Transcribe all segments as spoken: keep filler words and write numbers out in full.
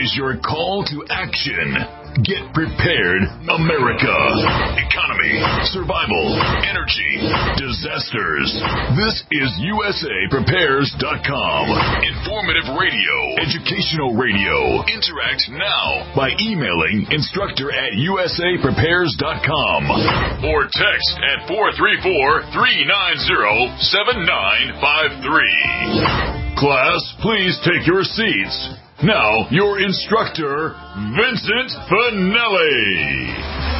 is your call to action. Get prepared, America. Economy, survival, energy, disasters. This is U S A Prepares dot com. Informative radio, educational radio. Interact now by emailing instructor at U S A Prepares dot com or text at four three four, three nine zero, seven nine five three. Class, please take your seats. Now, your instructor, Vincent Finelli.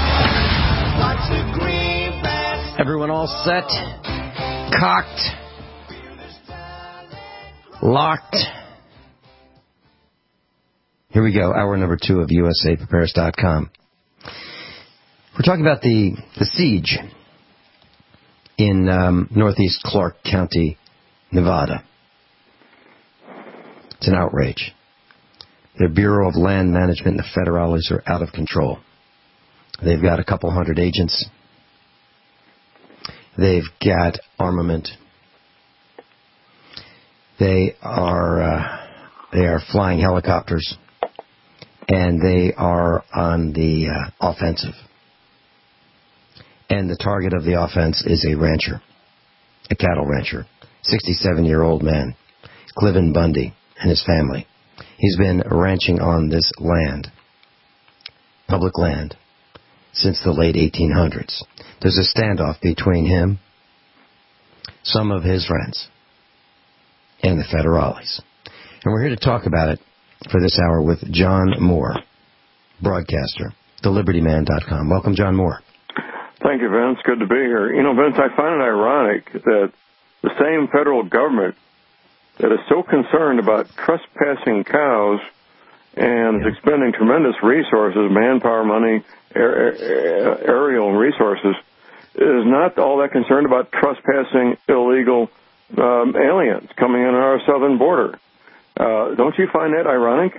Everyone all set, cocked, locked. Here we go, hour number two of U S A Prepares dot com. We're talking about the, the siege in um, northeast Clark County, Nevada. It's an outrage. The Bureau of Land Management and the Federales are out of control. They've got a couple hundred agents. They've got armament. They are uh, they are flying helicopters, and they are on the uh, offensive. And the target of the offense is a rancher, a cattle rancher, sixty-seven-year-old man, Cliven Bundy, and his family. He's been ranching on this land, public land, since the late eighteen hundreds. There's a standoff between him, some of his friends, and the Federales. And we're here to talk about it for this hour with John Moore, broadcaster, the liberty man dot com. Welcome, John Moore. Thank you, Vince. Good to be here. You know, Vince, I find it ironic that the same federal government that is so concerned about trespassing cows and is expending tremendous resources, manpower, money, aer- aer- aerial resources, is not all that concerned about trespassing illegal um, aliens coming in on our southern border. Uh, don't you find that ironic?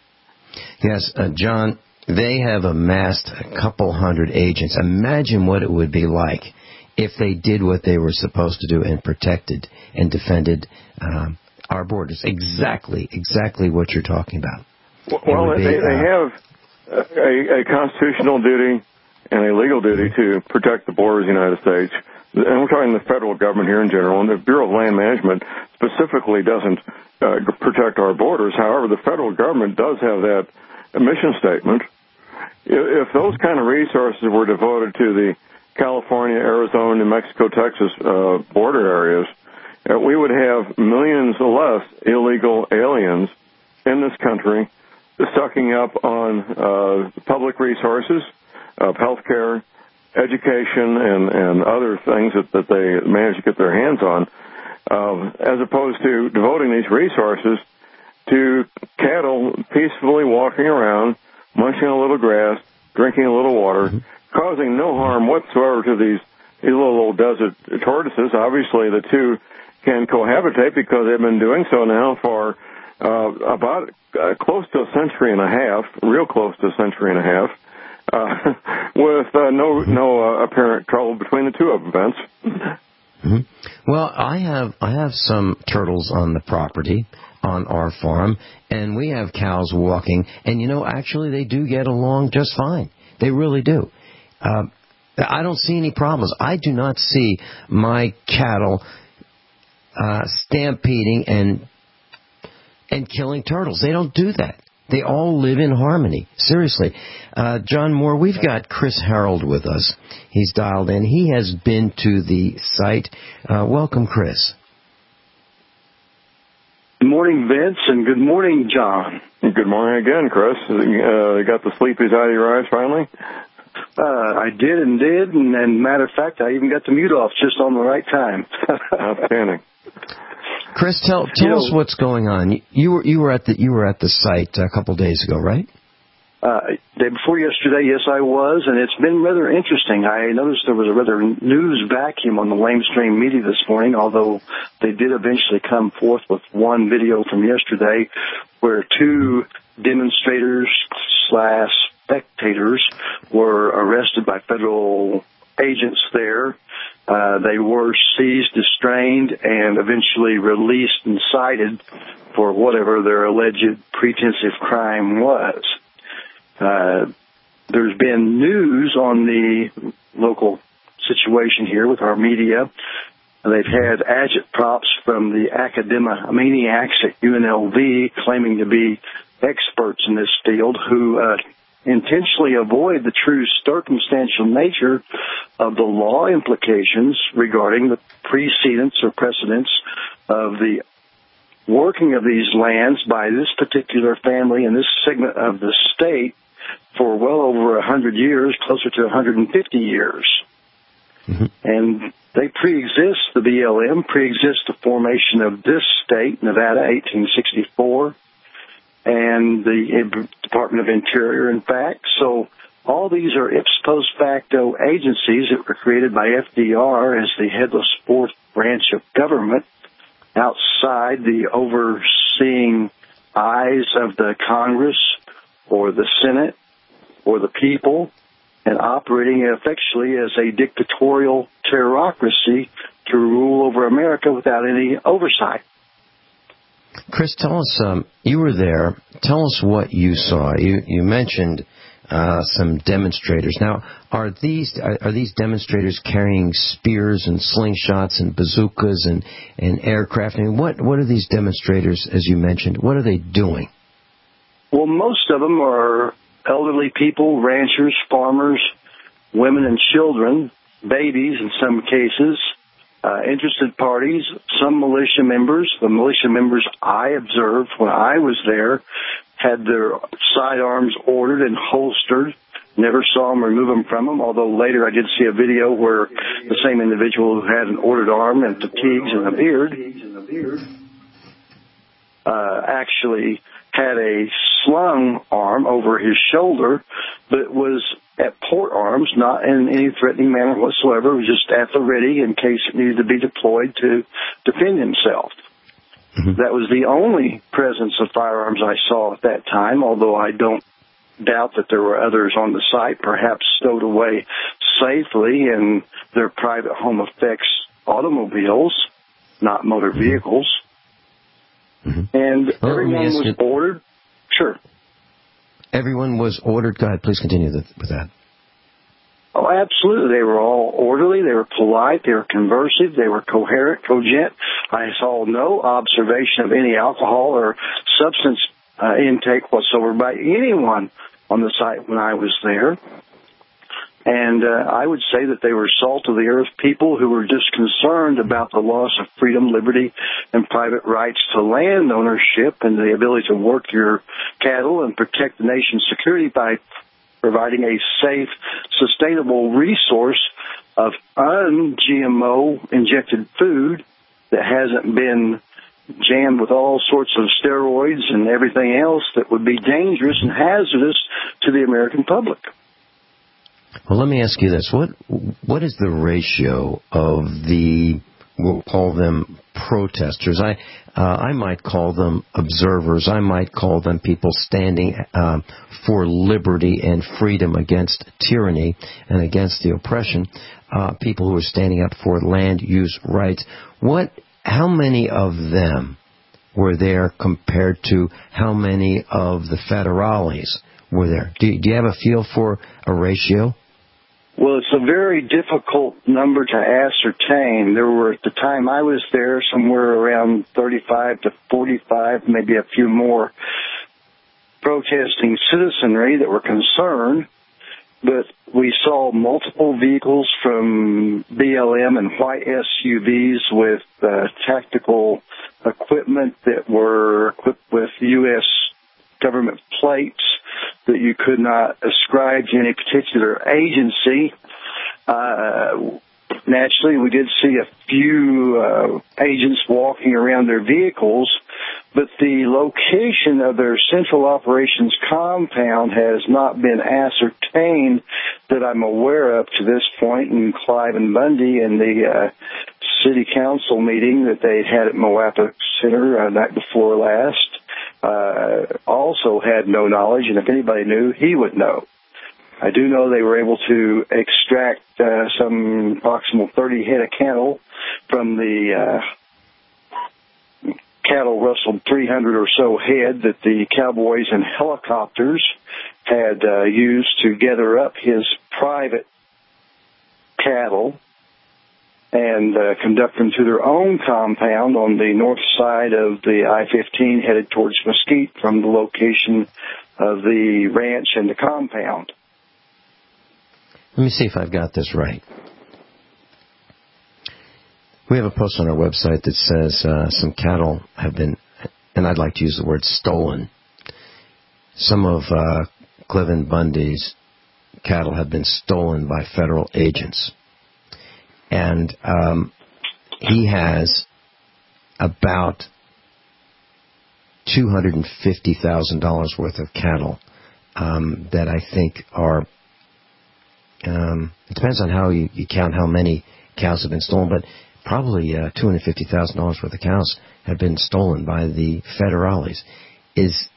Yes, uh, John, they have amassed a couple hundred agents. Imagine what it would be like if they did what they were supposed to do and protected and defended um, our borders. Exactly, exactly what you're talking about. Well, be, they, uh, they have a, a constitutional duty and a legal duty to protect the borders of the United States. And we're talking the federal government here in general, and the Bureau of Land Management specifically doesn't uh, protect our borders. However, the federal government does have that mission statement. If those kind of resources were devoted to the California, Arizona, New Mexico, Texas uh, border areas, uh, we would have millions less illegal aliens in this country sucking up on uh, public resources of health care, education, and, and other things that, that they manage to get their hands on, uh, as opposed to devoting these resources to cattle peacefully walking around, munching a little grass, drinking a little water, mm-hmm. causing no harm whatsoever to these, these little old desert tortoises. Obviously, the two can cohabitate because they've been doing so now for uh, about uh, close to a century and a half, real close to a century and a half, uh, with uh, no no uh, apparent trouble between the two of them, Vince. Mm-hmm. Well, I have I have some turtles on the property, on our farm, and we have cows walking, and, you know, actually they do get along just fine. They really do. Uh, I don't see any problems. I do not see my cattle uh, stampeding and and killing turtles. They don't do that. They all live in harmony. Seriously. Uh, John Moore, we've got Chris Harold with us. He's dialed in. He has been to the site. Uh, welcome, Chris. Good morning, Vince, and good morning, John. Good morning again, Chris. Uh, you got the sleepies out of your eyes finally? Uh, I did and did, and, and matter of fact, I even got the mute off just on the right time. Outstanding. Chris, tell tell you us know, what's going on. You, you were you were at the you were at the site a couple of days ago, right? Uh, day before yesterday, yes, I was, and it's been rather interesting. I noticed there was a rather news vacuum on the lamestream media this morning, although they did eventually come forth with one video from yesterday where two demonstrators slash spectators were arrested by federal agents there. Uh, they were first seized, distrained, and eventually released and cited for whatever their alleged pretensive crime was. Uh, there's been news on the local situation here with our media. They've had agitprops from the academia-maniacs at U N L V claiming to be experts in this field who uh, intentionally avoid the true circumstantial nature of the law implications regarding the precedents or precedents of the working of these lands by this particular family in this segment of the state for well over one hundred years, closer to one hundred fifty years. Mm-hmm. And they pre-exist, the B L M, pre-exist the formation of this state, Nevada, eighteen sixty-four, and the Department of Interior, in fact. So all these are ipso post facto agencies that were created by F D R as the headless fourth branch of government outside the overseeing eyes of the Congress or the Senate or the people, and operating effectually as a dictatorial terrorocracy to rule over America without any oversight. Chris, tell us, um, you were there. Tell us what you saw. You you mentioned uh, some demonstrators. Now, are these are, are these demonstrators carrying spears and slingshots and bazookas and, and aircraft? I mean, what what are these demonstrators, as you mentioned, what are they doing? Well, most of them are elderly people, ranchers, farmers, women and children, babies in some cases, uh, interested parties, some militia members. The militia members I observed when I was there had their sidearms ordered and holstered. Never saw them remove them from them, although later I did see a video where the same individual who had an ordered arm and fatigues and a beard uh, actually had a slung arm over his shoulder, but was at port arms, not in any threatening manner whatsoever. It was just at the ready in case it needed to be deployed to defend himself. Mm-hmm. That was the only presence of firearms I saw at that time, although I don't doubt that there were others on the site, perhaps stowed away safely in their private home effects automobiles, not motor vehicles. Mm-hmm. And well, everyone was you. ordered. Sure. Everyone was ordered. Go ahead, please continue with that. Oh, absolutely. They were all orderly. They were polite. They were conversive. They were coherent, cogent. I saw no observation of any alcohol or substance uh, intake whatsoever by anyone on the site when I was there. And uh, I would say that they were salt of the earth people who were just concerned about the loss of freedom, liberty, and private rights to land ownership and the ability to work your cattle and protect the nation's security by providing a safe, sustainable resource of un-G M O injected food that hasn't been jammed with all sorts of steroids and everything else that would be dangerous and hazardous to the American public. Well, let me ask you this. What what is the ratio of the, we'll call them protesters? I uh, I might call them observers. I might call them people standing uh, for liberty and freedom against tyranny and against the oppression, uh, people who are standing up for land use rights. What? How many of them were there compared to how many of the federales were there? Do, do you have a feel for a ratio? Well, it's a very difficult number to ascertain. There were, at the time I was there, somewhere around thirty-five to forty-five, maybe a few more, protesting citizenry that were concerned. But we saw multiple vehicles from B L M and white S U Vs with uh, tactical equipment that were equipped with U S government plates that you could not ascribe to any particular agency. Uh, naturally, we did see a few uh, agents walking around their vehicles, but the location of their central operations compound has not been ascertained that I'm aware of to this point. And Clive and Bundy in the uh, city council meeting that they had at Moapa Center uh, night before last Uh, also had no knowledge, and if anybody knew, he would know. I do know they were able to extract uh, some approximately thirty head of cattle from the uh, cattle rustled three hundred or so head that the cowboys and helicopters had uh, used to gather up his private cattle and uh, conduct them to their own compound on the north side of the I fifteen headed towards Mesquite from the location of the ranch and the compound. Let me see if I've got this right. We have a post on our website that says uh, some cattle have been, and I'd like to use the word stolen. Some of uh, Cliven Bundy's cattle have been stolen by federal agents. And um, he has about two hundred fifty thousand dollars worth of cattle um, that I think are, um, it depends on how you, you count how many cows have been stolen, but probably uh, two hundred fifty thousand dollars worth of cows have been stolen by the federales. Is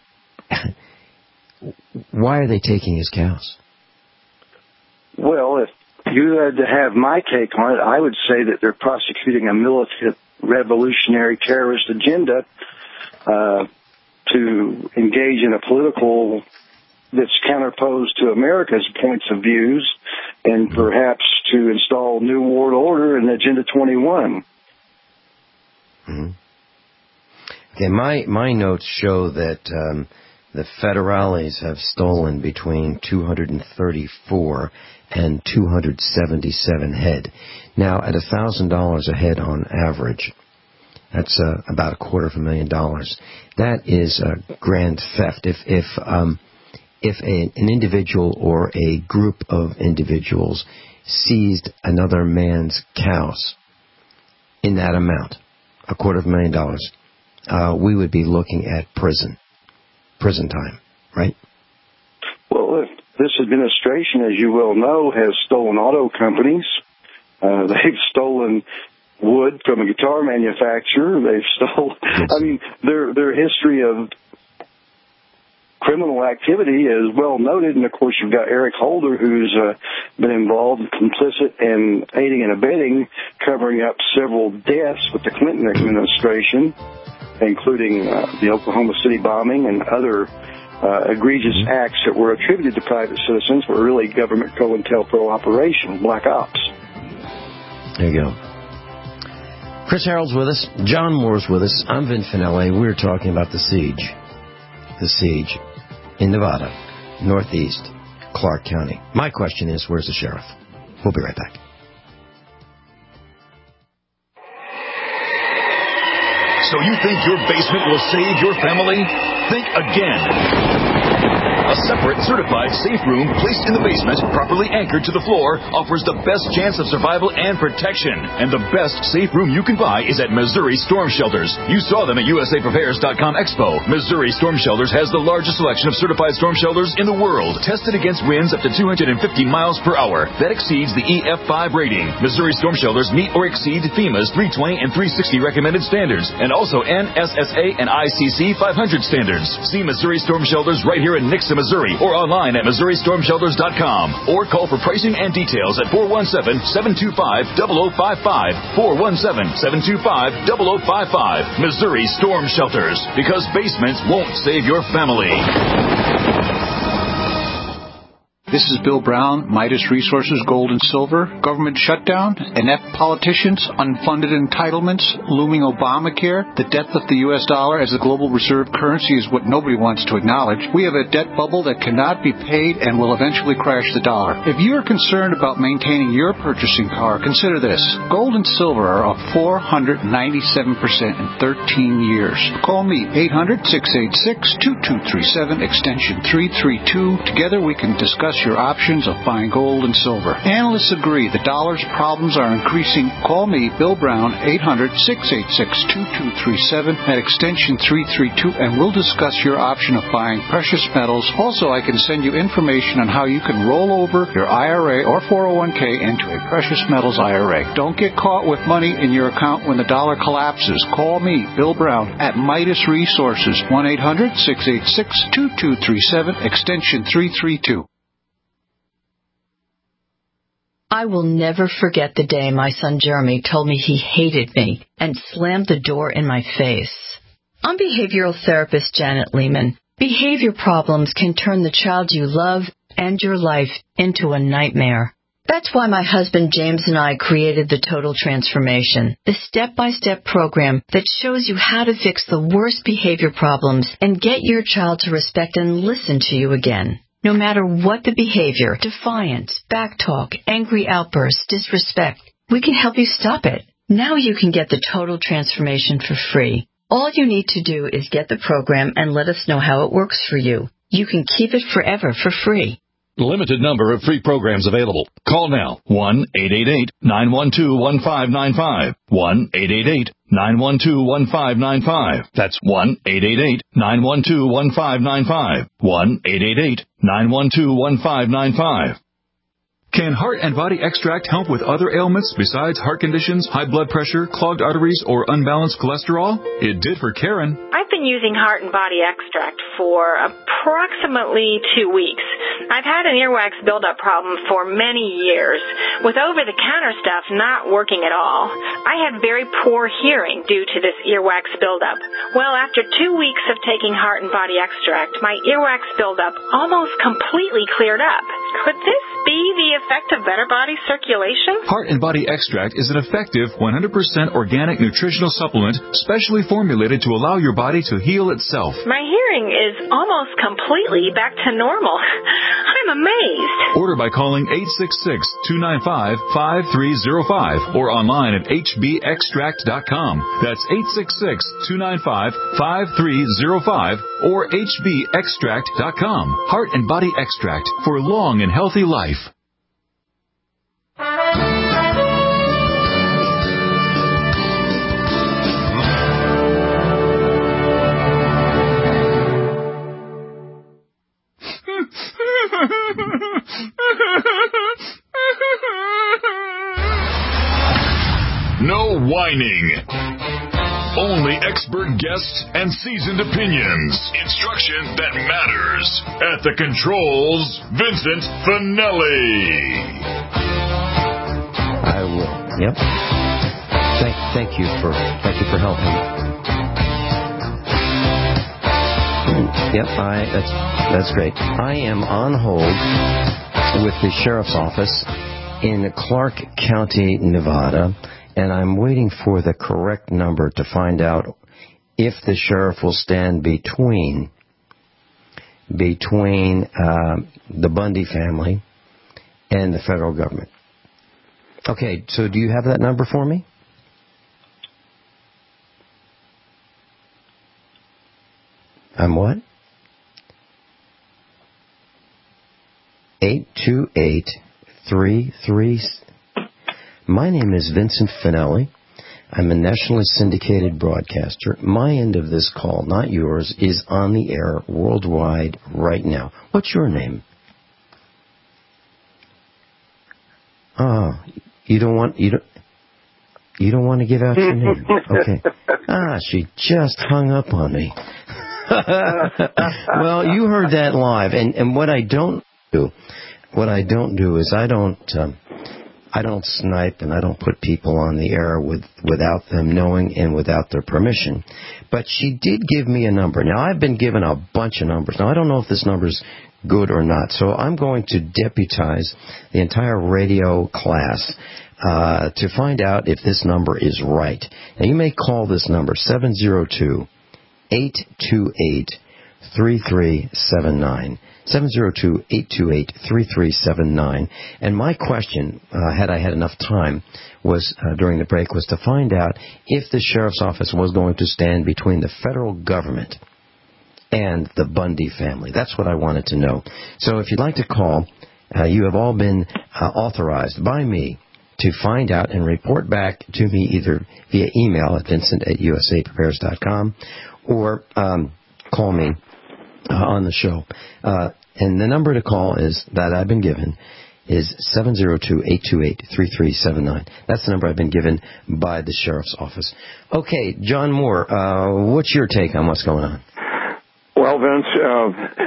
why are they taking his cows? Well, if you had to have my take on it, I would say that they're prosecuting a militant revolutionary terrorist agenda uh, to engage in a political that's counterposed to America's points of views and perhaps to install New World Order and Agenda twenty-one. Mm-hmm. Okay, my, my notes show that um, the federales have stolen between two hundred thirty-four and two hundred seventy-seven head. Now, at one thousand dollars a head on average, that's uh, about a quarter of a million dollars. That is a grand theft. If if um, if a, an individual or a group of individuals seized another man's cows in that amount, a quarter of a million dollars, uh, we would be looking at prison, prison time, right? Well, if this administration, as you well know, has stolen auto companies. Uh, they've stolen wood from a guitar manufacturer. They've stolen, I mean, their their history of criminal activity is well noted. And, of course, you've got Eric Holder, who's uh, been involved, complicit, in aiding and abetting, covering up several deaths with the Clinton administration, including uh, the Oklahoma City bombing and other Uh, egregious acts that were attributed to private citizens were really government COINTELPRO operation, black ops. There you go. Chris Harold's with us. John Moore's with us. I'm Vin Finelli. We're talking about the siege. The siege in Nevada, northeast, Clark County. My question is, where's the sheriff? We'll be right back. So you think your basement will save your family? Think again. A separate, certified safe room placed in the basement, properly anchored to the floor, offers the best chance of survival and protection. And the best safe room you can buy is at Missouri Storm Shelters. You saw them at U S A Prepares dot com Expo. Missouri Storm Shelters has the largest selection of certified storm shelters in the world, tested against winds up to two hundred fifty miles per hour. That exceeds the E F five rating. Missouri Storm Shelters meet or exceed FEMA's three twenty and three sixty recommended standards, and also N S S A and I C C five hundred standards. See Missouri Storm Shelters right here in Nixa, Missouri, or online at Missouri Storm Shelters dot com, or call for pricing and details at four one seven, seven two five, zero zero five five, four one seven, seven two five, zero zero five five. Missouri Storm Shelters, because basements won't save your family. This is Bill Brown, Midas Resources, Gold and Silver, government shutdown, inept politicians, unfunded entitlements, looming Obamacare, the death of the U S dollar as the global reserve currency is what nobody wants to acknowledge. We have a debt bubble that cannot be paid and will eventually crash the dollar. If you are concerned about maintaining your purchasing power, consider this. Gold and silver are up four hundred ninety-seven percent in thirteen years. Call me, eight hundred, six eight six, two two three seven, extension three three two. Together we can discuss your options of buying gold and silver. Analysts agree the dollar's problems are increasing. Call me, Bill Brown, eight hundred, six eight six, two two three seven at extension three three two, and we'll discuss your option of buying precious metals. Also, I can send you information on how you can roll over your I R A or four oh one k into a precious metals I R A. Don't get caught with money in your account when the dollar collapses. Call me, Bill Brown, at Midas Resources, one eight hundred, six eight six, two two three seven, extension three three two. I will never forget the day my son Jeremy told me he hated me and slammed the door in my face. I'm behavioral therapist Janet Lehman. Behavior problems can turn the child you love and your life into a nightmare. That's why my husband James and I created the Total Transformation, the step-by-step program that shows you how to fix the worst behavior problems and get your child to respect and listen to you again. No matter what the behavior, defiance, backtalk, angry outbursts, disrespect, we can help you stop it. Now you can get the Total Transformation for free. All you need to do is get the program and let us know how it works for you. You can keep it forever for free. Limited number of free programs available. Call now. one eight eight eight, nine one two, one five nine five. one eight eight eight, nine one two, one five nine five. That's one eight eight eight, nine one two, one five nine five. one eight eight eight, nine one two, one five nine five. Can Heart and Body Extract help with other ailments besides heart conditions, high blood pressure, clogged arteries, or unbalanced cholesterol? It did for Karen. I've been using Heart and Body Extract for approximately two weeks. I've had an earwax buildup problem for many years, with over-the-counter stuff not working at all. I had very poor hearing due to this earwax buildup. Well, after two weeks of taking Heart and Body Extract, my earwax buildup almost completely cleared up. Could this be the effect of better body circulation? Heart and Body Extract is an effective one hundred percent organic nutritional supplement specially formulated to allow your body to heal itself. My hearing is almost completely back to normal. I'm amazed. Order by calling eight six six, two nine five, five three zero five or online at h b extract dot com. That's eight six six, two nine five, five three zero five or h b extract dot com. Heart and Body Extract for a long and healthy life. No whining. Only expert guests and seasoned opinions. Instruction that matters. At the controls, Vincent Finelli. I will. Yep. Thank, thank you for, thank you for helping. Yep. I. That's that's great. I am on hold with the sheriff's office in Clark County, Nevada. And I'm waiting for the correct number to find out if the sheriff will stand between between uh, the Bundy family and the federal government. Okay, so do you have that number for me? I'm what? eight two eight, three three... My name is Vincent Finelli. I'm a nationally syndicated broadcaster. My end of this call, not yours, is on the air worldwide right now. What's your name? Ah, oh, you don't want you don't you don't want to give out your name. Okay. Ah, she just hung up on me. Well, you heard that live, and and what I don't do, what I don't do is I don't. Um, I don't snipe and I don't put people on the air with, without them knowing and without their permission. But she did give me a number. Now, I've been given a bunch of numbers. Now, I don't know if this number's good or not, so I'm going to deputize the entire radio class uh, to find out if this number is right. Now, you may call this number, seven zero two, eight two eight, three three seven nine. seven zero two, eight two eight, three three seven nine. And my question, uh, had I had enough time, was uh, during the break, was to find out if the sheriff's office was going to stand between the federal government and the Bundy family. That's what I wanted to know. So if you'd like to call, uh, you have all been uh, authorized by me to find out and report back to me either via email at vincent at u s a prepares dot com or um, call me uh, on the show. Uh, and the number to call is that I've been given is seven zero two, eight two eight, three three seven nine. That's the number I've been given by the sheriff's office. Okay, John Moore, uh, what's your take on what's going on? Well, Vince, uh,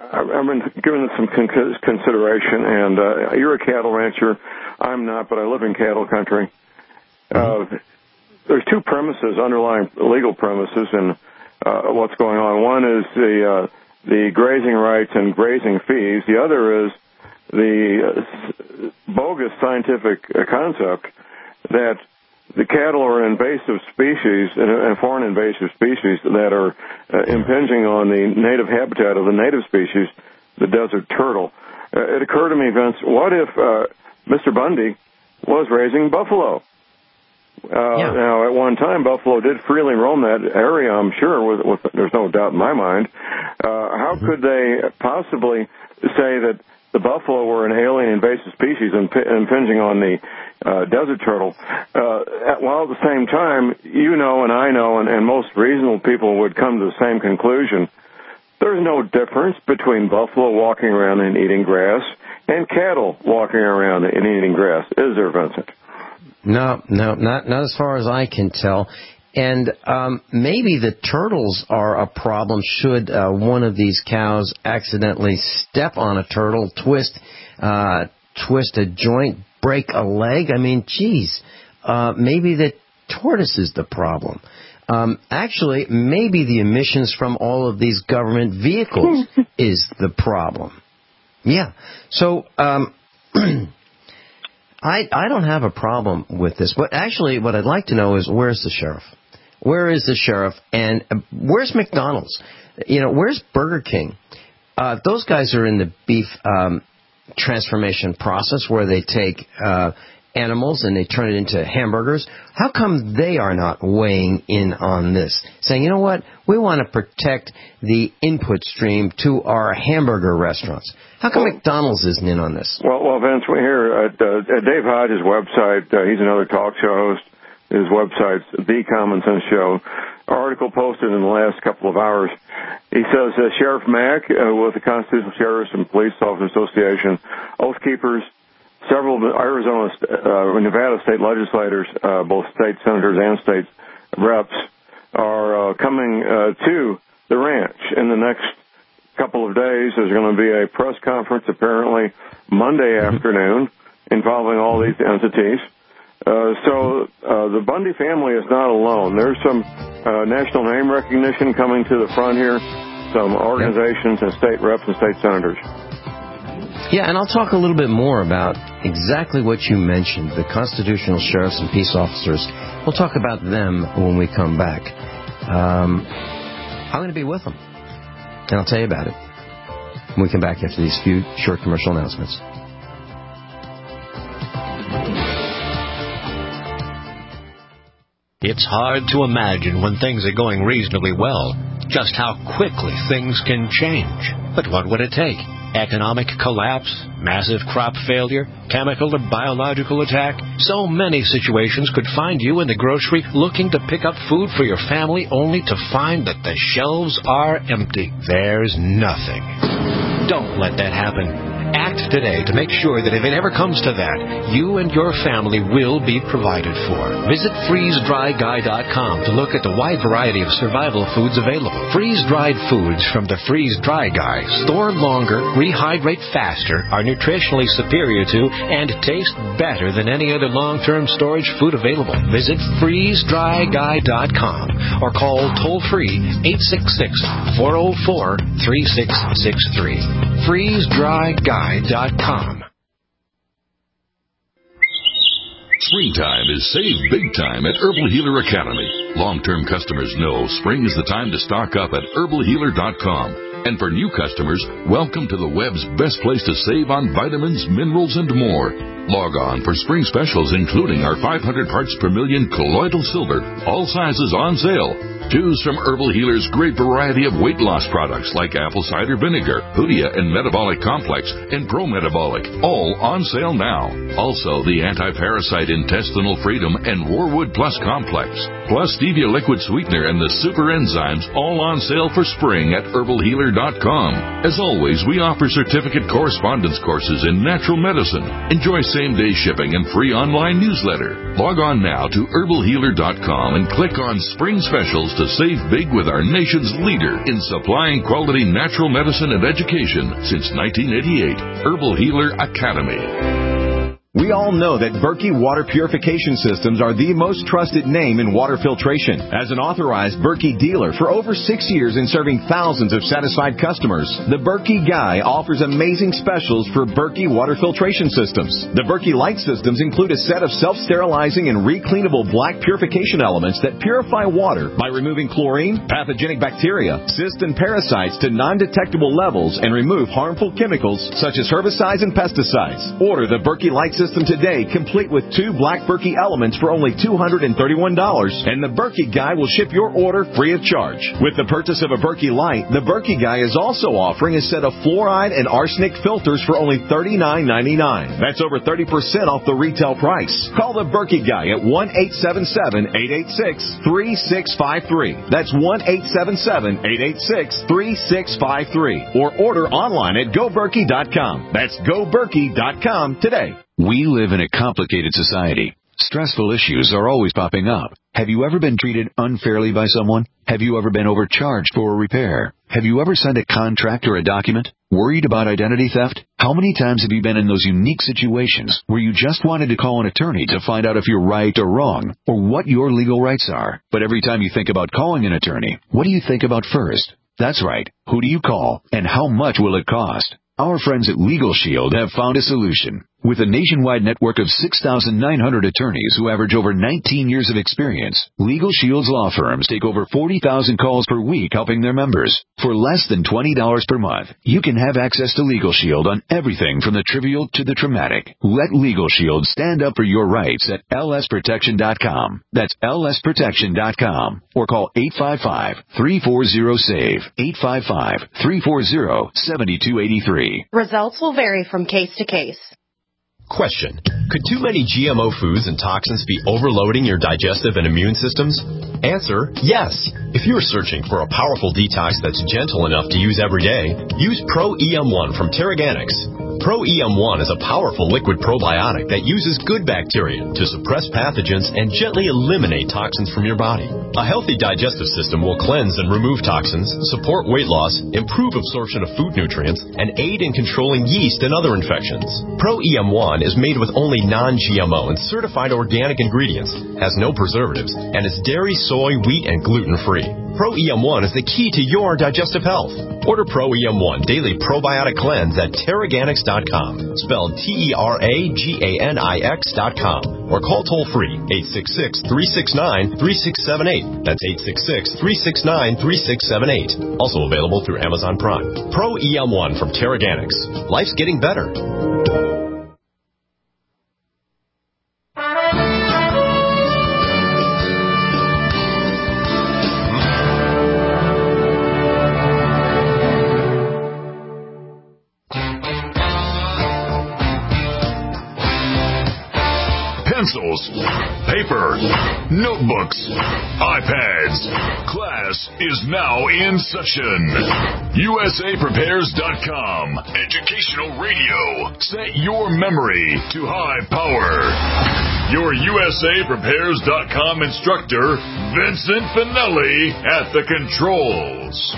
I've been giving this some con- consideration, and uh, you're a cattle rancher. I'm not, but I live in cattle country. Uh, there's two premises, underlying legal premises, in uh, what's going on. One is the uh, the grazing rights and grazing fees. The other is the uh, bogus scientific uh, concept that the cattle are invasive species, and foreign invasive species that are uh, impinging on the native habitat of the native species, the desert turtle. Uh, it occurred to me, Vince, what if uh, Mister Bundy was raising buffalo? Uh, yeah. Now, at one time, buffalo did freely roam that area, I'm sure, with, with, there's no doubt in my mind. Uh, how mm-hmm. could they possibly say that the buffalo were an alien invasive species imp- impinging on the uh, desert turtle, uh, at, while at the same time, you know and I know and, and most reasonable people would come to the same conclusion. There's no difference between buffalo walking around and eating grass and cattle walking around and eating grass, is there, Vincent? No, no, not not as far as I can tell. And um, maybe the turtles are a problem should uh, one of these cows accidentally step on a turtle, twist, uh, twist a joint, break a leg. I mean, geez, uh, maybe the tortoise is the problem. Um, actually, maybe the emissions from all of these government vehicles is the problem. Yeah. So um, I I don't have a problem with this. But actually, what I'd like to know is, where's the sheriff? Where is the sheriff? And uh, where's McDonald's? You know, where's Burger King? Uh, those guys are in the beef um, transformation process where they take uh, animals and they turn it into hamburgers. How come they are not weighing in on this? Saying, you know what, we want to protect the input stream to our hamburger restaurants. How come well, McDonald's isn't in on this? Well, well, Vince, we're here at, uh, at Dave Hodges' website. Uh, he's another talk show host. His website's The Common Sense Show. Article posted in the last couple of hours. He says uh, Sheriff Mack, uh, with the Constitutional Sheriffs and Police Officers Association, Oath Keepers, several Arizona, uh, Nevada state legislators, uh, both state senators and state reps, are uh, coming uh, to the ranch in the next couple of days. There's going to be a press conference apparently Monday afternoon involving all these entities. Uh, so uh, the Bundy family is not alone. There's some uh, national name recognition coming to the front here, some organizations and state reps and state senators. Yeah, and I'll talk a little bit more about exactly what you mentioned, the constitutional sheriffs and peace officers. We'll talk about them when we come back. Um, I'm going to be with them, and I'll tell you about it when we come back after these few short commercial announcements. It's hard to imagine when things are going reasonably well, just how quickly things can change. But what would it take? Economic collapse, massive crop failure, chemical or biological attack? So many situations could find you in the grocery looking to pick up food for your family only to find that the shelves are empty. There's nothing. Don't let that happen. Act today to make sure that if it ever comes to that, you and your family will be provided for. Visit freeze dry guy dot com to look at the wide variety of survival foods available. Freeze-dried foods from the Freeze Dry Guy store longer, rehydrate faster, are nutritionally superior to, and taste better than any other long-term storage food available. Visit freeze dry guy dot com or call toll-free eight six six, four oh four, three six six three. freeze dry guy dot com. Springtime is save big time at Herbal Healer Academy. Long-term customers know spring is the time to stock up at herbal healer dot com. And for new customers, welcome to the web's best place to save on vitamins, minerals, and more. Log on for spring specials, including our five hundred parts per million colloidal silver, all sizes on sale. Choose from Herbal Healer's great variety of weight loss products like apple cider vinegar, Hoodia and Metabolic Complex, and Pro Metabolic, all on sale now. Also, the Anti-Parasite Intestinal Freedom and Warwood Plus Complex, plus Stevia Liquid Sweetener and the Super Enzymes, all on sale for spring at herbal healer dot com. As always, we offer certificate correspondence courses in natural medicine. Enjoy same-day shipping and free online newsletter. Log on now to herbal healer dot com and click on Spring Specials to save big with our nation's leader in supplying quality natural medicine and education since nineteen eighty-eight, Herbal Healer Academy. We all know that Berkey Water Purification Systems are the most trusted name in water filtration. As an authorized Berkey dealer for over six years and serving thousands of satisfied customers, the Berkey Guy offers amazing specials for Berkey Water Filtration Systems. The Berkey Light Systems include a set of self-sterilizing and recleanable black purification elements that purify water by removing chlorine, pathogenic bacteria, cysts, and parasites to non-detectable levels and remove harmful chemicals such as herbicides and pesticides. Order the Berkey Light System today, complete with two black Berkey elements for only two hundred thirty-one dollars, and the Berkey Guy will ship your order free of charge. With the purchase of a Berkey Light, the Berkey Guy is also offering a set of fluoride and arsenic filters for only thirty-nine ninety-nine. That's over thirty percent off the retail price. Call the Berkey Guy at one eight seven seven, eight eight six, three six five three. That's one eight seven seven, eight eight six, three six five three. Or order online at go berkey dot com. That's go berkey dot com today. We live in a complicated society. Stressful issues are always popping up. Have you ever been treated unfairly by someone? Have you ever been overcharged for a repair? Have you ever signed a contract or a document? Worried about identity theft? How many times have you been in those unique situations where you just wanted to call an attorney to find out if you're right or wrong, or what your legal rights are? But every time you think about calling an attorney, what do you think about first? That's right. Who do you call, and how much will it cost? Our friends at Legal Shield have found a solution. With a nationwide network of six thousand nine hundred attorneys who average over nineteen years of experience, Legal Shield's law firms take over forty thousand calls per week helping their members. For less than twenty dollars per month, you can have access to Legal Shield on everything from the trivial to the traumatic. Let Legal Shield stand up for your rights at L S protection dot com. That's L S protection dot com. Or call eight five five, three four zero, SAVE, eight five five, three four zero, seven two eight three. Results will vary from case to case. Question. Could too many G M O foods and toxins be overloading your digestive and immune systems? Answer, yes. If you are searching for a powerful detox that's gentle enough to use every day, use Pro E M one from Teraganix. Pro E M one is a powerful liquid probiotic that uses good bacteria to suppress pathogens and gently eliminate toxins from your body. A healthy digestive system will cleanse and remove toxins, support weight loss, improve absorption of food nutrients, and aid in controlling yeast and other infections. Pro E M one is made with only non-G M O and certified organic ingredients, has no preservatives, and is dairy, soy, wheat, and gluten-free. Pro E M one is the key to your digestive health. Order Pro E M one Daily Probiotic Cleanse at Teraganix dot com, spelled T E R A G A N I X dot com, or call toll-free eight six six, three six nine, three six seven eight. That's eight six six, three six nine, three six seven eight. Also available through Amazon Prime. Pro E M one from Teraganix. Life's getting better. Pencils, paper, notebooks, iPads. Class is now in session. U S A Prepares dot com. Educational radio. Set your memory to high power. Your U S A Prepares dot com instructor, Vincent Finelli, at the controls.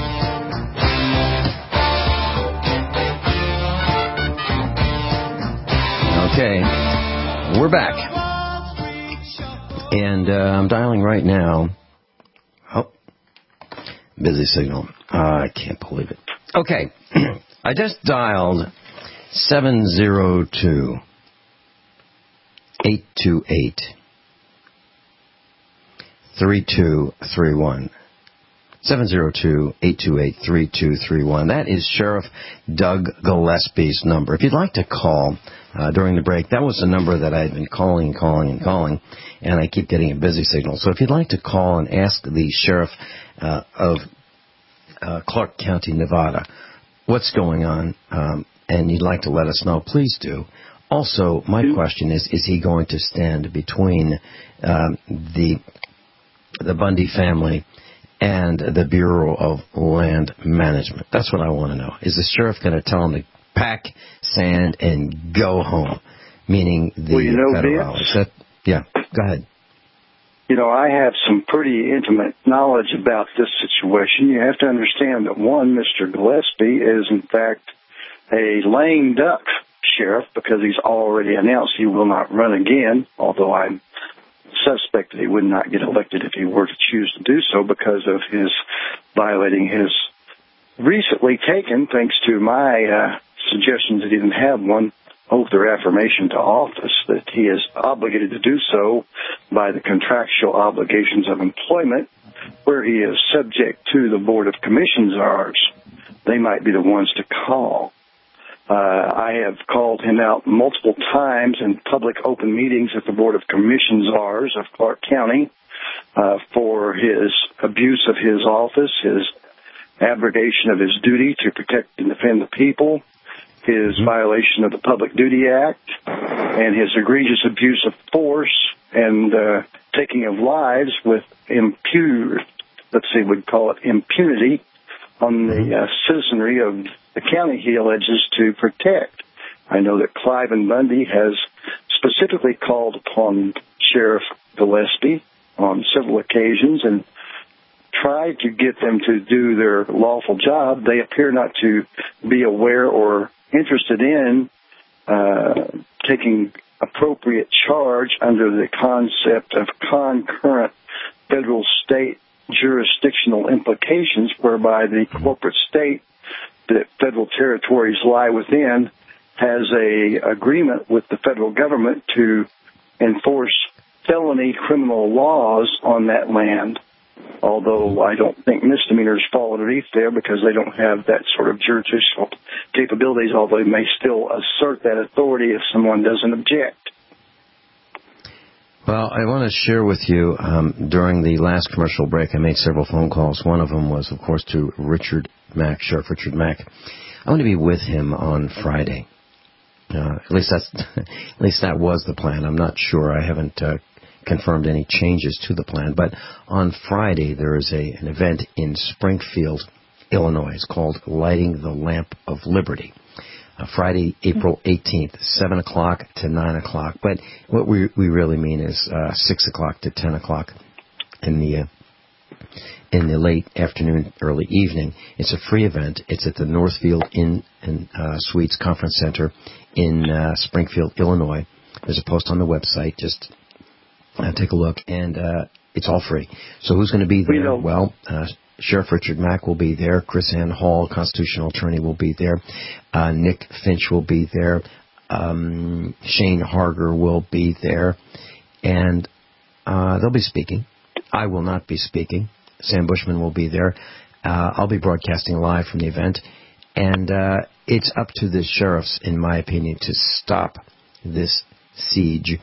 Okay. We're back. And uh, I'm dialing right now. Oh, busy signal. Uh, I can't believe it. Okay. I just dialed seven zero two, eight two eight, three two three one. seven zero two, eight two eight, three two three one. That is Sheriff Doug Gillespie's number. If you'd like to call uh, during the break, that was the number that I had been calling and calling and calling, and I keep getting a busy signal. So if you'd like to call and ask the Sheriff uh, of uh, Clark County, Nevada, what's going on, um, and you'd like to let us know, please do. Also, my question is, is he going to stand between um, the the Bundy family and the Bureau of Land Management? That's what I want to know. Is the sheriff going to tell him to pack sand and go home? meaning the well, you know, federal. Vince, Is that, yeah, go ahead. You know, I have some pretty intimate knowledge about this situation. You have to understand that, one, Mister Gillespie is, in fact, a lame duck sheriff because he's already announced he will not run again, although I suspect that he would not get elected if he were to choose to do so because of his violating his recently taken, thanks to my uh, suggestions that he didn't have one, oath or affirmation to office, that he is obligated to do so by the contractual obligations of employment, where he is subject to the Board of Commissions Czars. They might be the ones to call. Uh, I have called him out multiple times in public open meetings at the Board of Commissions Czars of Clark County uh, for his abuse of his office, his abrogation of his duty to protect and defend the people, his violation of the Public Duty Act, and his egregious abuse of force and uh, taking of lives with impu- let's see, we'd call it impunity on the uh, citizenry of the county he alleges to protect. I know that Cliven Bundy has specifically called upon Sheriff Gillespie on several occasions and tried to get them to do their lawful job. They appear not to be aware or interested in uh, taking appropriate charge under the concept of concurrent federal-state jurisdictional implications, whereby the corporate state that federal territories lie within has a agreement with the federal government to enforce felony criminal laws on that land. Although I don't think misdemeanors fall underneath there because they don't have that sort of jurisdictional capabilities, although they may still assert that authority if someone doesn't object. Well, I want to share with you, um, during the last commercial break, I made several phone calls. One of them was, of course, to Richard Mack, Sheriff Richard Mack. I'm going to be with him on Friday. Uh, at least that's, at least that was the plan. I'm not sure. I haven't uh, confirmed any changes to the plan. But on Friday, there is a, an event in Springfield, Illinois. It's called Lighting the Lamp of Liberty. Uh, Friday, April eighteenth, seven o'clock to nine o'clock. But what we we really mean is uh, six o'clock to ten o'clock in the uh, in the late afternoon, early evening. It's a free event. It's at the Northfield Inn and uh, Suites Conference Center in uh, Springfield, Illinois. There's a post on the website. Just uh, take a look, and uh, it's all free. So who's going to be there? We know. Well, uh, Sheriff Richard Mack will be there. Chris Ann Hall, constitutional attorney, will be there. Uh, Nick Finch will be there. Um, Shane Harger will be there. And uh, they'll be speaking. I will not be speaking. Sam Bushman will be there. Uh, I'll be broadcasting live from the event. And uh, it's up to the sheriffs, in my opinion, to stop this siege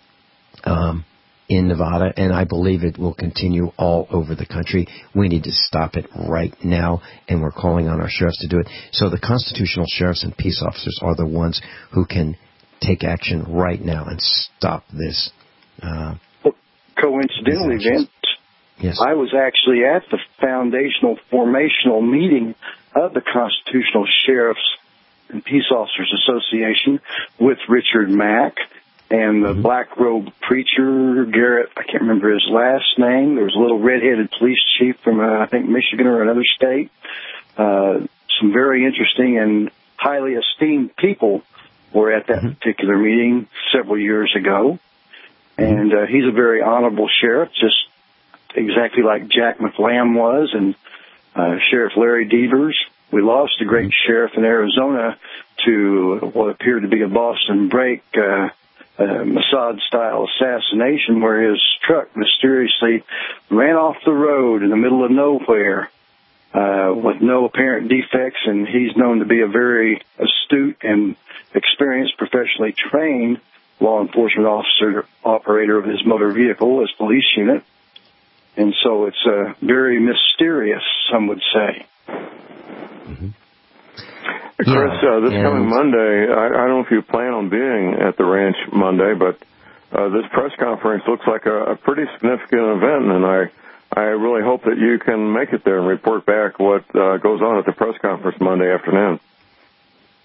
um, in Nevada, and I believe it will continue all over the country. We need to stop it right now, and we're calling on our sheriffs to do it. So the constitutional sheriffs and peace officers are the ones who can take action right now and stop this. Uh, Coincidentally, Vince, yes. I was actually at the foundational formational meeting of the Constitutional Sheriffs and Peace Officers Association with Richard Mack and the mm-hmm. black robe preacher, Garrett, I can't remember his last name. There was a little redheaded police chief from, uh, I think, Michigan or another state. Uh, some very interesting and highly esteemed people were at that mm-hmm. particular meeting several years ago. And uh, he's a very honorable sheriff, just exactly like Jack McLam was and uh, Sheriff Larry Devers. We lost a great mm-hmm. sheriff in Arizona to what appeared to be a Boston break, uh, uh, Mossad-style assassination, where his truck mysteriously ran off the road in the middle of nowhere uh, with no apparent defects, and he's known to be a very astute and experienced, professionally trained law enforcement officer, operator of his motor vehicle, his police unit. And so it's uh, very mysterious, some would say. Mm-hmm. Chris, uh, this coming Monday, I, I don't know if you plan on being at the ranch Monday, but uh, this press conference looks like a, a pretty significant event, and I I really hope that you can make it there and report back what uh, goes on at the press conference Monday afternoon.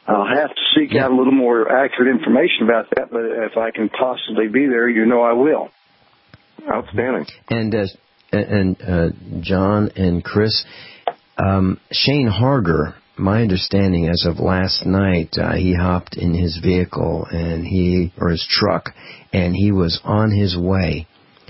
I'll have to seek yeah. out a little more accurate information about that, but if I can possibly be there, you know I will. Outstanding. And uh, and uh, John and Chris, um, Shane Harger, my understanding as of last night, uh, he hopped in his vehicle and he or his truck, and he was on his way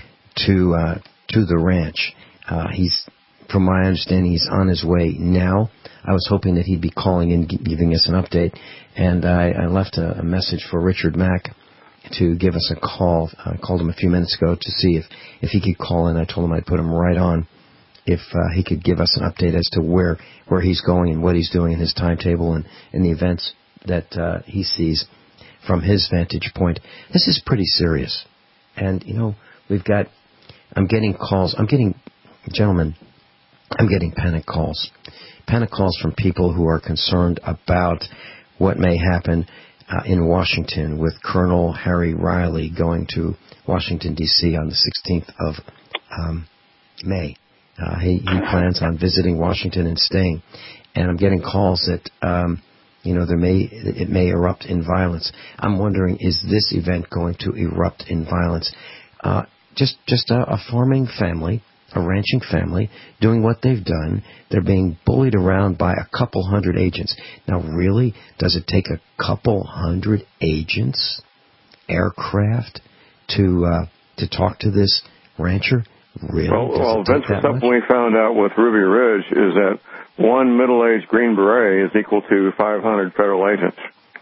to uh, to the ranch. Uh, he's, from my understanding, he's on his way now. I was hoping that he'd be calling in, giving us an update, and I, I left a, a message for Richard Mack to give us a call. I called him a few minutes ago to see if, if he could call in. I told him I'd put him right on if uh, he could give us an update as to where, where he's going and what he's doing in his timetable and, and the events that uh, he sees from his vantage point. This is pretty serious. And, you know, we've got, I'm getting calls, I'm getting, gentlemen, I'm getting panic calls. Panic calls from people who are concerned about what may happen uh, in Washington with Colonel Harry Riley going to Washington, D C on the sixteenth of um, May. Uh, he, he plans on visiting Washington and staying. And I'm getting calls that, um, you know, there may it may erupt in violence. I'm wondering, is this event going to erupt in violence? Uh, just just a, a farming family, a ranching family, doing what they've done. They're being bullied around by a couple hundred agents. Now, really, does it take a couple hundred agents, aircraft, to uh, to talk to this rancher? Really? Well, well that's something we found out with Ruby Ridge is that one middle-aged Green Beret is equal to five hundred federal agents.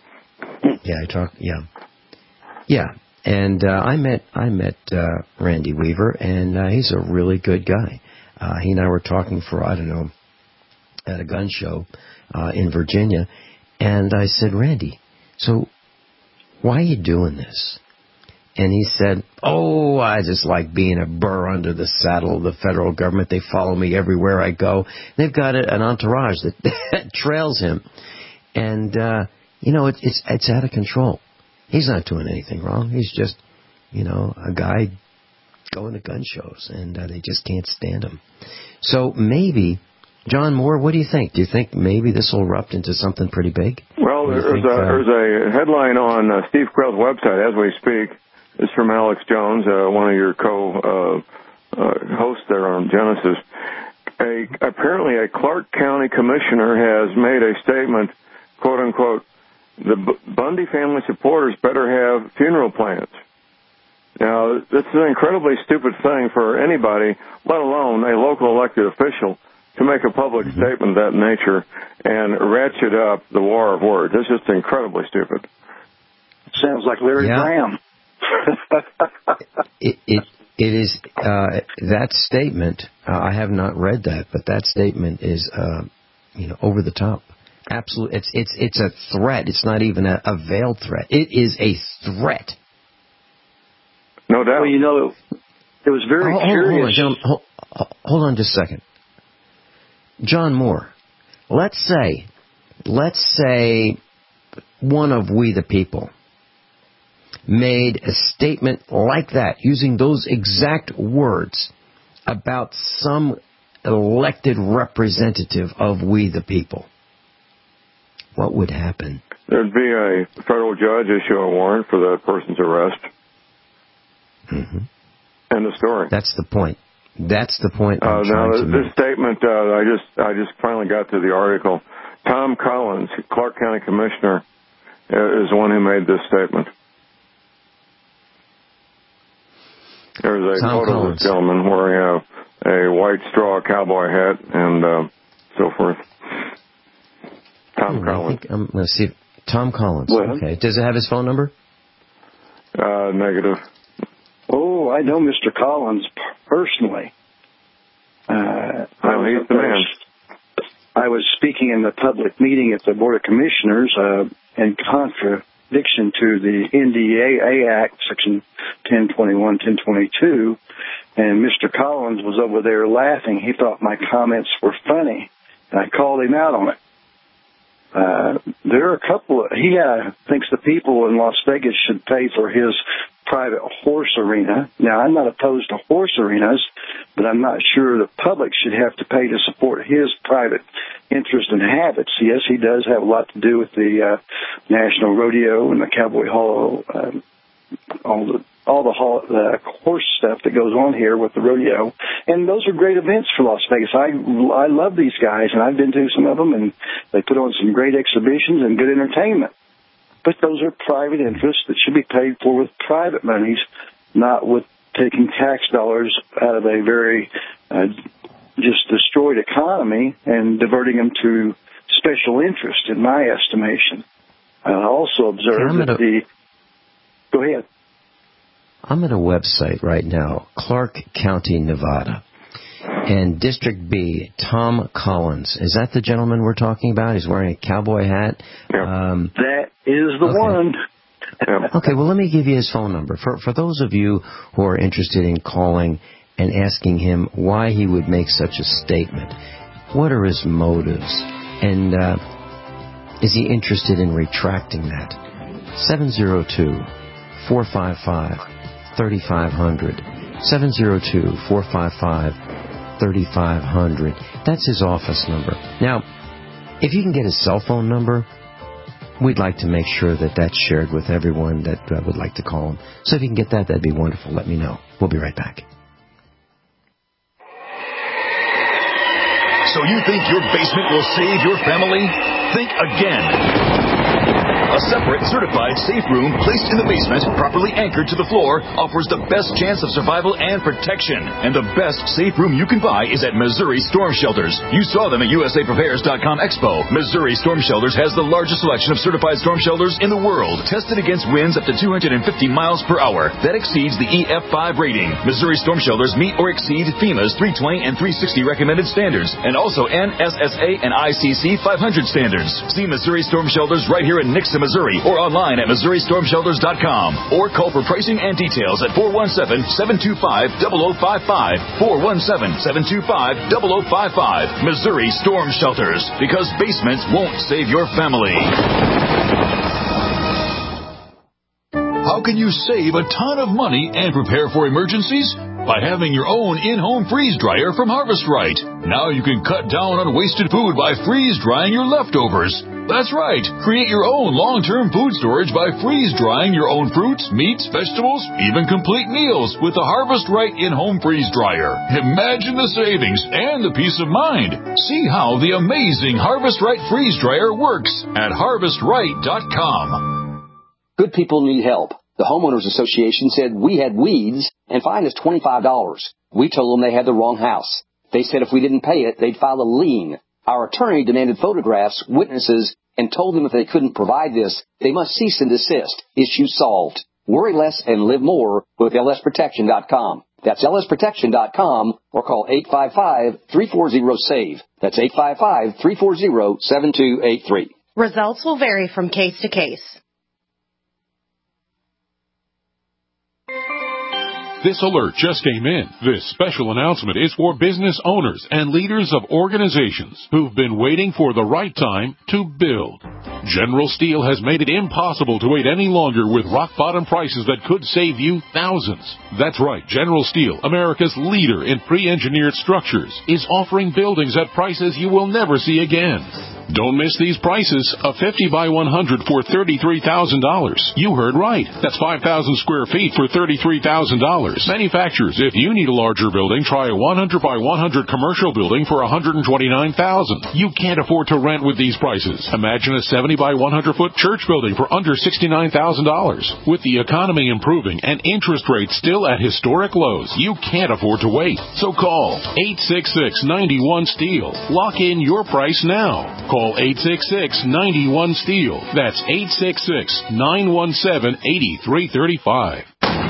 Yeah, I talked. Yeah, yeah, and uh, I met I met uh, Randy Weaver, and uh, he's a really good guy. Uh, he and I were talking for I don't know at a gun show uh, in Virginia, and I said, Randy, so why are you doing this? And he said, oh, I just like being a burr under the saddle of the federal government. They follow me everywhere I go. They've got an entourage that, that trails him. And, uh, you know, it, it's it's out of control. He's not doing anything wrong. He's just, you know, a guy going to gun shows, and uh, they just can't stand him. So maybe, John Moore, what do you think? Do you think maybe this will erupt into something pretty big? Well, there's, think, a, uh, there's a headline on uh, Steve Quayle's website as we speak. It's from Alex Jones, uh, one of your co-hosts uh, uh, there on Genesis. A, apparently a Clark County commissioner has made a statement, quote unquote, the B- Bundy family supporters better have funeral plans. Now, that's an incredibly stupid thing for anybody, let alone a local elected official, to make a public mm-hmm. statement of that nature and ratchet up the war of words. It's just incredibly stupid. Sounds like Larry yeah. Graham. it, it it is uh, that statement. Uh, I have not read that, but that statement is uh, you know over the top. Absolutely, it's it's it's a threat. It's not even a, a veiled threat. It is a threat. No doubt. Well, you know, it was very oh, curious. Hold on, hold, hold on just a second, John Moore. Let's say, let's say, one of We the People made a statement like that, using those exact words about some elected representative of We the People. What would happen? There'd be a federal judge issue a warrant for the person's arrest. Mm-hmm. End of story. That's the point. That's the point I'm uh, trying now, to this make. statement, uh, I just I just finally got to the article. Tom Collins, Clark County Commissioner, uh, is the one who made this statement. There's a Tom photo Collins. of this gentleman wearing a, a white straw cowboy hat and uh, so forth. Tom hmm, Collins. I think I'm going to see. If, Tom Collins. Well, okay. Does it have his phone number? Uh, negative. Oh, I know Mister Collins personally. Uh, oh, he's the man. I was speaking in the public meeting at the Board of Commissioners uh, in contradiction to the N D A A Act, Section ten twenty-one, ten twenty-two, and Mister Collins was over there laughing. He thought my comments were funny, and I called him out on it. Uh, there are a couple of, he uh, thinks the people in Las Vegas should pay for his private horse arena. Now, I'm not opposed to horse arenas, but I'm not sure the public should have to pay to support his private interest and habits. Yes, he does have a lot to do with the uh, National Rodeo and the Cowboy Hall, uh, all the all the hall, uh, horse stuff that goes on here with the rodeo. And those are great events for Las Vegas. I, I love these guys, and I've been to some of them, and they put on some great exhibitions and good entertainment. But those are private interests that should be paid for with private monies, not with taking tax dollars out of a very uh, just destroyed economy and diverting them to special interest, in my estimation. I also observed that the... Go ahead. I'm at a website right now, Clark County, Nevada. And District B, Tom Collins. Is that the gentleman we're talking about? He's wearing a cowboy hat. Yeah. Um, that is the okay. one. Okay, well, let me give you his phone number. For, for those of you who are interested in calling and asking him why he would make such a statement, what are his motives? And uh, is he interested in retracting that? seven oh two, four five five, three five zero zero. seven oh two, four five five, three five zero zero. That's his office number. Now, if you can get his cell phone number, we'd like to make sure that that's shared with everyone that uh, would like to call him. So if you can get that, that'd be wonderful. Let me know. We'll be right back. So you think your basement will save your family? Think again. A separate, certified safe room placed in the basement, properly anchored to the floor, offers the best chance of survival and protection. And the best safe room you can buy is at Missouri Storm Shelters. You saw them at U S A Prepares dot com Expo. Missouri Storm Shelters has the largest selection of certified storm shelters in the world, tested against winds up to two hundred fifty miles per hour. That exceeds the E F five rating. Missouri Storm Shelters meet or exceed FEMA's three twenty and three sixty recommended standards, and also N S S A and I C C five hundred standards. See Missouri Storm Shelters right here in Nixa, Missouri, or online at Missouri Storm Shelters dot com, or call for pricing and details at four one seven, seven two five, zero zero five five, four one seven, seven two five, zero zero five five. Missouri Storm Shelters, because basements won't save your family. How can you save a ton of money and prepare for emergencies? By having your own in-home freeze dryer from Harvest Right. Now you can cut down on wasted food by freeze drying your leftovers. That's right. Create your own long-term food storage by freeze drying your own fruits, meats, vegetables, even complete meals with the Harvest Right in-home freeze dryer. Imagine the savings and the peace of mind. See how the amazing Harvest Right freeze dryer works at harvest right dot com. Good people need help. The Homeowners Association said we had weeds and fined us twenty-five dollars. We told them they had the wrong house. They said if we didn't pay it, they'd file a lien. Our attorney demanded photographs, witnesses, and told them if they couldn't provide this, they must cease and desist. Issue solved. Worry less and live more with L S protection dot com. That's L S protection dot com, or call eight five five, three four zero, SAVE. That's eight five five, three four zero, seven two eight three. Results will vary from case to case. This alert just came in. This special announcement is for business owners and leaders of organizations who've been waiting for the right time to build. General Steel has made it impossible to wait any longer with rock-bottom prices that could save you thousands. That's right. General Steel, America's leader in pre-engineered structures, is offering buildings at prices you will never see again. Don't miss these prices. A fifty by one hundred for thirty-three thousand dollars. You heard right. That's five thousand square feet for thirty-three thousand dollars. Manufacturers, if you need a larger building, try a one hundred by one hundred commercial building for one hundred twenty-nine thousand dollars. You can't afford to rent with these prices. Imagine a seventy by one hundred foot church building for under sixty-nine thousand dollars. With the economy improving and interest rates still at historic lows, you can't afford to wait. So call eight six six, nine one, STEEL. Lock in your price now. Call eight six six, nine one, STEEL. That's eight six six, nine one seven, eight three three five.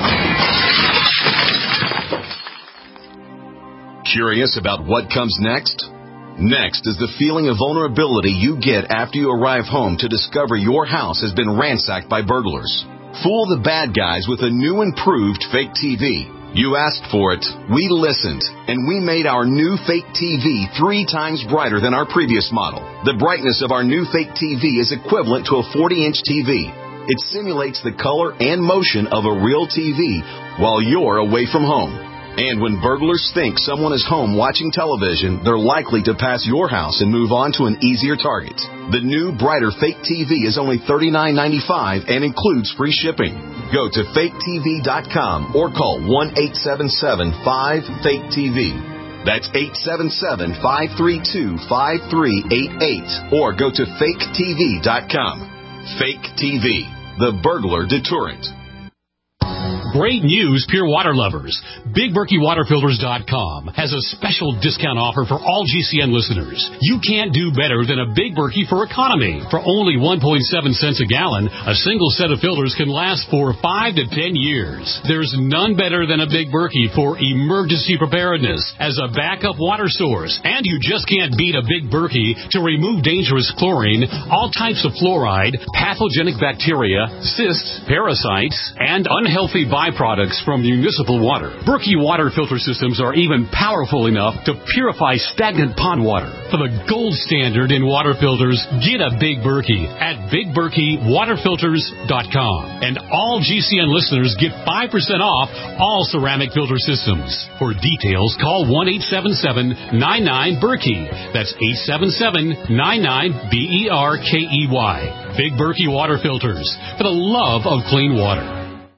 Curious about what comes next? Next is the feeling of vulnerability you get after you arrive home to discover your house has been ransacked by burglars. Fool the bad guys with a new improved fake T V. You asked for it, we listened, and we made our new fake T V three times brighter than our previous model. The brightness of our new fake T V is equivalent to a forty inch T V. It simulates the color and motion of a real T V while you're away from home. And when burglars think someone is home watching television, they're likely to pass your house and move on to an easier target. The new, brighter Fake T V is only thirty-nine ninety-five and includes free shipping. Go to fake T V dot com or call one eight seven seven five fake T V. That's eight seven seven, five three two, five three eight eight or go to fake T V dot com. Fake T V, the burglar deterrent. Great news, Pure Water lovers. Big Berkey Water Filters dot com has a special discount offer for all G C N listeners. You can't do better than a Big Berkey for economy. For only one point seven cents a gallon, a single set of filters can last for five to ten years. There's none better than a Big Berkey for emergency preparedness as a backup water source. And you just can't beat a Big Berkey to remove dangerous chlorine, all types of fluoride, pathogenic bacteria, cysts, parasites, and unhealthy byproducts from municipal water. Berkey water filter systems are even powerful enough to purify stagnant pond water. For the gold standard in water filters, get a Big Berkey at Big Berkey Water Filters dot com. And all G C N listeners get five percent off all ceramic filter systems. For details, call one eight seven seven, nine nine, Berkey. That's eight seven seven, nine nine, B E R K E Y. Big Berkey Water Filters, for the love of clean water.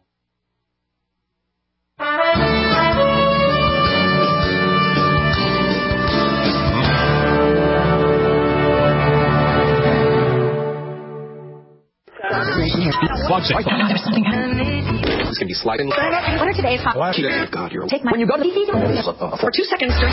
Watch it. There's something happening. It's going to be sliding. What are today's hot? Oh, God, you're... Take my... When you go to... For two seconds during...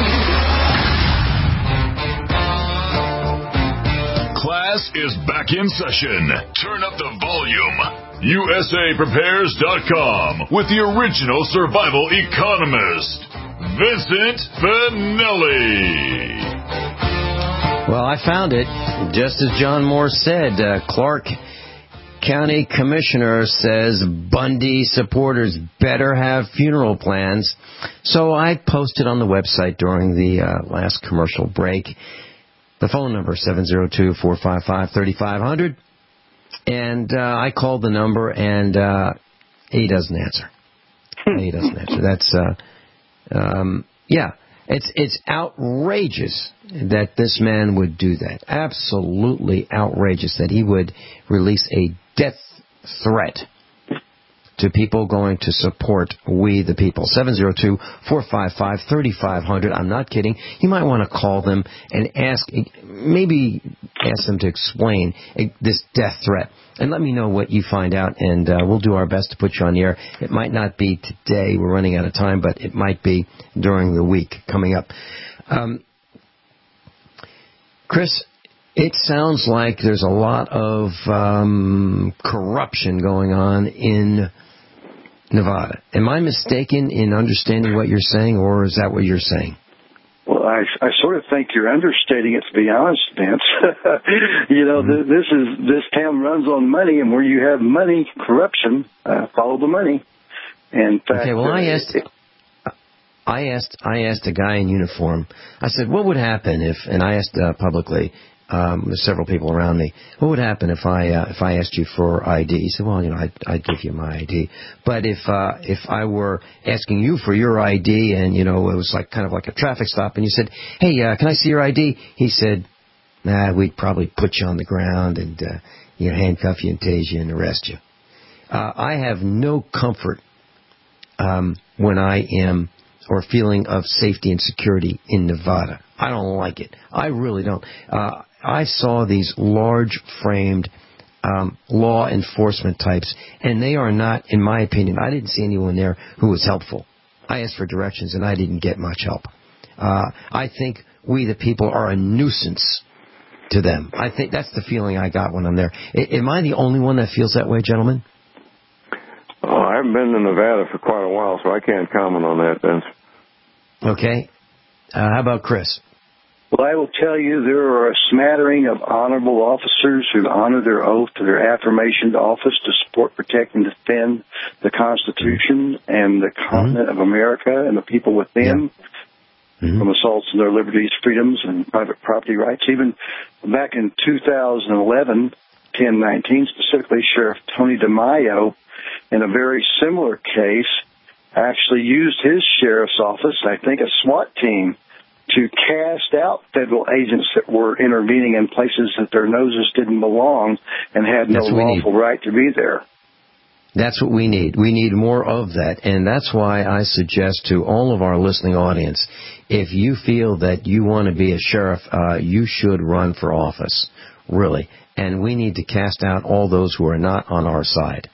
Class is back in session. Turn up the volume. U S A Prepares dot com with the original survival economist, Vincent Finelli. Well, I found it. Just as John Moore said, uh, Clark County Commissioner says Bundy supporters better have funeral plans. So I posted on the website during the uh, last commercial break. The phone number, seven oh two, four five five, three five zero zero. And uh, I called the number, and uh, he doesn't answer. He doesn't answer. That's, uh, um, yeah, it's it's outrageous that this man would do that. Absolutely outrageous that he would release a death threat to people going to support We the People. seven oh two, four five five, three five zero zero. I'm not kidding. You might want to call them and ask, maybe ask them to explain this death threat. And let me know what you find out, and uh, we'll do our best to put you on the air. It might not be today. We're running out of time, but it might be during the week coming up. Um, Chris, it sounds like there's a lot of um, corruption going on in Nevada. Am I mistaken in understanding what you're saying, or is that what you're saying? Well, I, I sort of think you're understating it, to be honest, Vince. you know, mm-hmm. this is this town runs on money, and where you have money, corruption, uh, follow the money. And in fact, okay, well, uh, I asked, it, I asked, I asked a guy in uniform. I said, "What would happen if?" And I asked uh, publicly. Um, there's several people around me. What would happen if I uh, if I asked you for I D? He said, "Well, you know, I'd, I'd give you my I D. But if uh, if I were asking you for your I D, and you know, it was like kind of like a traffic stop, and you said, 'Hey, uh, can I see your I D?' He said, 'Nah, we'd probably put you on the ground and uh, you know, handcuff you and tase you and arrest you.' Uh, I have no comfort um, when I am or feeling of safety and security in Nevada. I don't like it. I really don't. Uh, I saw these large-framed um, law enforcement types, and they are not, in my opinion, I didn't see anyone there who was helpful. I asked for directions, and I didn't get much help. Uh, I think we, the people, are a nuisance to them. I think that's the feeling I got when I'm there. I, am I the only one that feels that way, gentlemen? Oh, I haven't been to Nevada for quite a while, so I can't comment on that, Vince. Okay. Uh, how about Chris? Well, I will tell you there are a smattering of honorable officers who honor their oath to their affirmation to office to support, protect, and defend the Constitution and the continent mm-hmm. of America and the people within yeah. mm-hmm. from assaults on their liberties, freedoms, and private property rights. Even back in two thousand eleven, ten nineteen, specifically Sheriff Tony DeMaio, in a very similar case, actually used his sheriff's office, I think a SWAT team, to cast out federal agents that were intervening in places that their noses didn't belong and had no lawful right to be there. That's what we need. We need more of that. And that's why I suggest to all of our listening audience, if you feel that you want to be a sheriff, uh, you should run for office, really. And we need to cast out all those who are not on our side.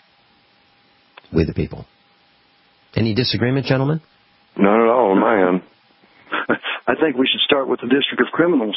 We the people. Any disagreement, gentlemen? Not at all on my end. I think we should start with the District of Criminals.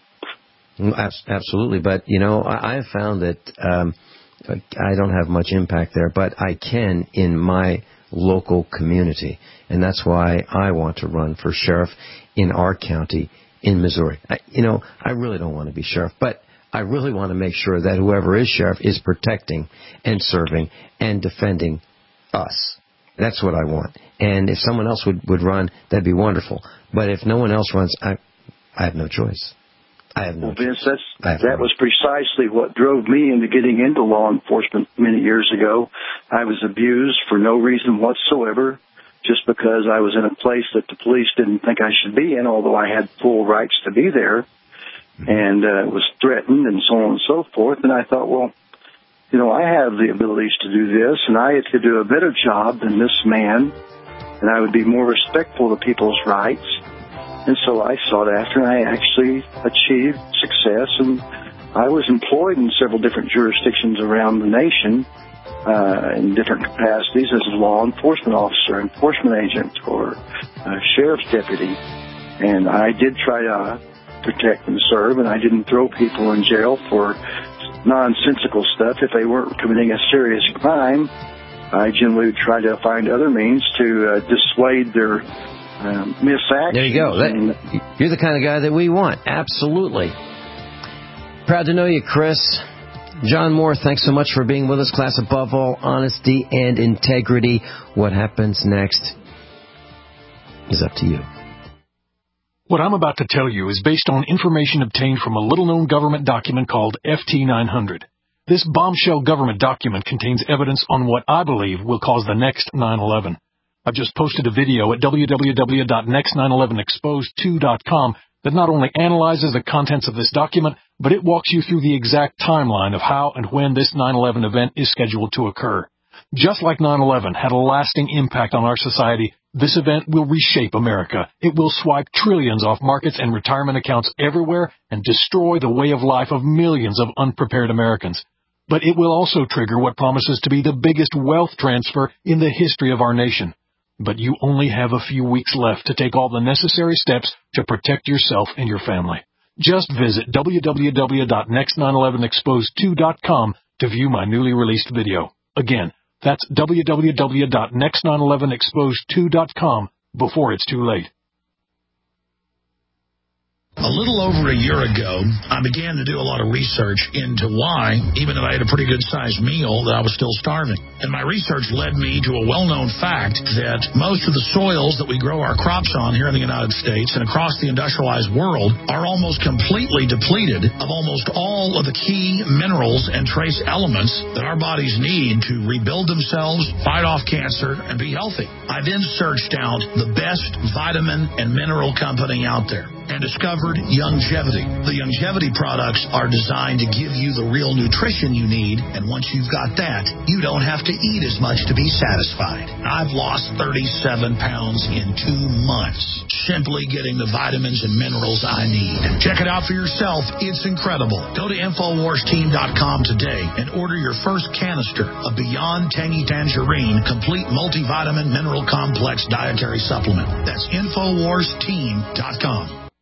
Absolutely. But, you know, I have found that um, I don't have much impact there, but I can in my local community. And that's why I want to run for sheriff in our county in Missouri. I, you know, I really don't want to be sheriff, but I really want to make sure that whoever is sheriff is protecting and serving and defending us. That's what I want. And if someone else would, would run, that'd be wonderful. But if no one else runs, I I have no choice. I have no well, Vince, choice. That's, that was precisely what drove me into getting into law enforcement many years ago. I was abused for no reason whatsoever, just because I was in a place that the police didn't think I should be in, although I had full rights to be there, and uh, was threatened and so on and so forth. And I thought, well, you know, I have the abilities to do this, and I could do a better job than this man, and I would be more respectful of people's rights. And so I sought after, and I actually achieved success, and I was employed in several different jurisdictions around the nation uh, in different capacities as a law enforcement officer, enforcement agent, or a sheriff's deputy. And I did try to protect and serve, and I didn't throw people in jail for nonsensical stuff. If they weren't committing a serious crime, I generally would try to find other means to uh, dissuade their um, misactions. There you go. That, you're the kind of guy that we want. Absolutely. Proud to know you, Chris. John Moore, thanks so much for being with us. Class, above all, honesty and integrity. What happens next is up to you. What I'm about to tell you is based on information obtained from a little-known government document called F T nine hundred. This bombshell government document contains evidence on what I believe will cause the next nine eleven. I've just posted a video at w w w dot next nine eleven exposed two dot com that not only analyzes the contents of this document, but it walks you through the exact timeline of how and when this nine eleven event is scheduled to occur. Just like nine eleven had a lasting impact on our society, this event will reshape America. It will swipe trillions off markets and retirement accounts everywhere and destroy the way of life of millions of unprepared Americans. But it will also trigger what promises to be the biggest wealth transfer in the history of our nation. But you only have a few weeks left to take all the necessary steps to protect yourself and your family. Just visit w w w dot next nine eleven exposed two dot com to view my newly released video. Again, that's w w w dot next nine eleven exposed two dot com before it's too late. A little over a year ago, I began to do a lot of research into why, even though I had a pretty good-sized meal, that I was still starving. And my research led me to a well-known fact that most of the soils that we grow our crops on here in the United States and across the industrialized world are almost completely depleted of almost all of the key minerals and trace elements that our bodies need to rebuild themselves, fight off cancer, and be healthy. I then searched out the best vitamin and mineral company out there and discovered Youngevity. The Youngevity products are designed to give you the real nutrition you need, and once you've got that, you don't have to eat as much to be satisfied. I've lost thirty-seven pounds in two months, simply getting the vitamins and minerals I need. Check it out for yourself. It's incredible. Go to infowars team dot com today and order your first canister of Beyond Tangy Tangerine Complete Multivitamin Mineral Complex Dietary Supplement. That's infowars team dot com.